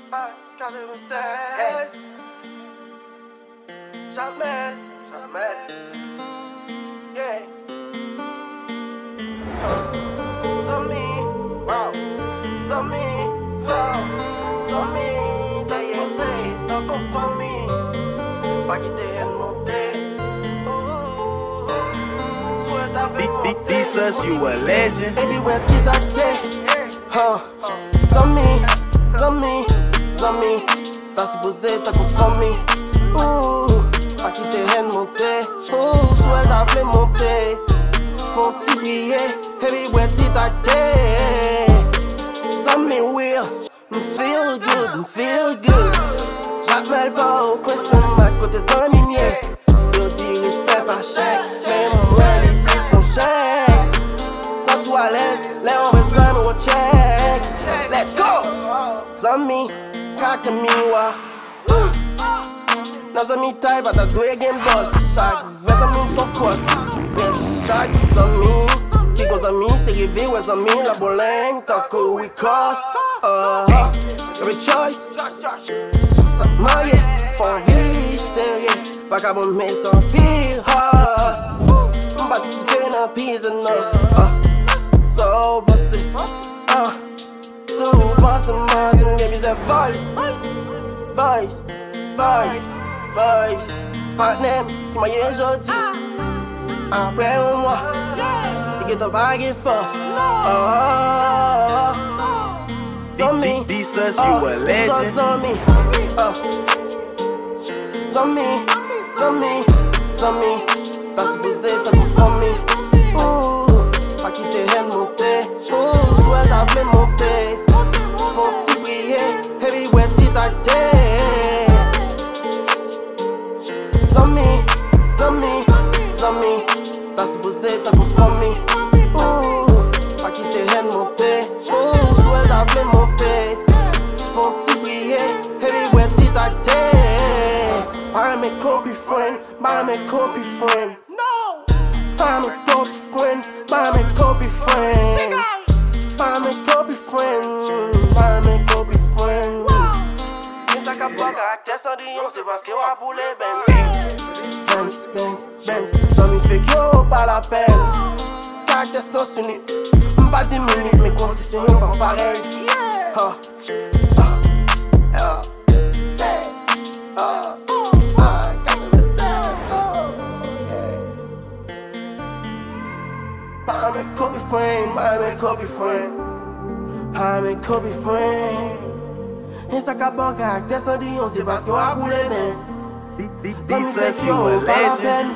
96. Jamais, jamais. Yeah. Zami, wow. Zami, wow. Zami, t'as posé, t'as conformé. Pas quitter et monter. D-Sus, you a legend. Baby, where did I get? Zami, Zami, Zami, t'as supposé, t'as conformé. Pas quitter et monter. Souhaite à voulu monter. Font-ils briller? Baby, where did I get? Zami, will, me feel good, me feel good. J'appelle pas au coin, c'est ma côté Zami, yeah. Yo dis respect par chèque, mais moi, les plus qu'on chèque. Sans toi à l'aise, là on va Zami au check. Let's go! Zami, kakamiwa. Na Zami type, but I do again boss. Chaque vez Zami faut cross. Chaque Zami, qui gon Zami, c'est rêvé, ouais Zami, la bolène, tant que we cross. Every choice, ça maille, font vie, sérieux. Pas qu'à bon mettre en pire. Participer dans Peace and Us. So bossy, so bossy, man, give me that voice. Voice, voice, voice. Partner, qui m'a yé jodi. Après moi, il get up bague force. Zami, D-Sus, you a legend. Zami, Zami, Zami, Zami, t'as supposé, t'as conformé. Pas quitter et monter. Souhaite à voulu monter. Font-ils briller? Heavy wet it I did. Zami, Zami, Zami, t'as supposé, t'as conformé. Pas quitter et monter. Souhaite à voulu monter. Font-ils briller? Heavy wet it I did. I'm a copy friend, I'm a copy friend. No! I'm a copy friend, I'm a copy friend. I'm a copy friend, I'm a copy friend. Y'a ta capote caractère sans dion, c'est parce qu'il y a pour les Benz. Benz, Benz, Zami fait que yo pas la peine. Caractère sans unique, pas 10 minutes, mes conditions pas pareilles. I'm a copy friend, I'm a copy friend. I'm a copy friend. Et ça capote caractère sans dion, c'est parce qu'il y a pour les Benz. Zami fait que yo pas la peine.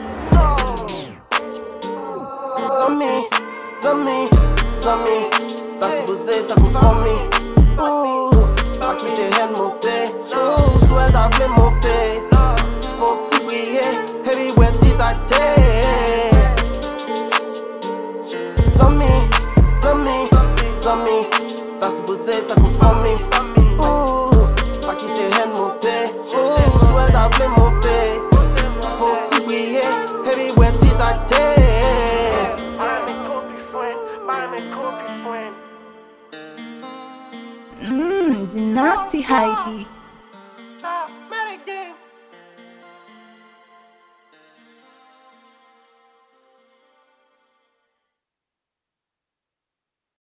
Zami, Zami, Zami, t'as supposé, t'as conformé. Pas quitter et monter. Souhaite à voulu monter. Font-ils briller? Heavy wet it I did. Zami, Zami, Zami, t'as supposé, t'as conformé. Pas quitter et monter. Souhaite à voulu monter. Font-ils briller? Heavy wet it I did. I'm a copy friend, I'm a copy friend. The nasty Heidi.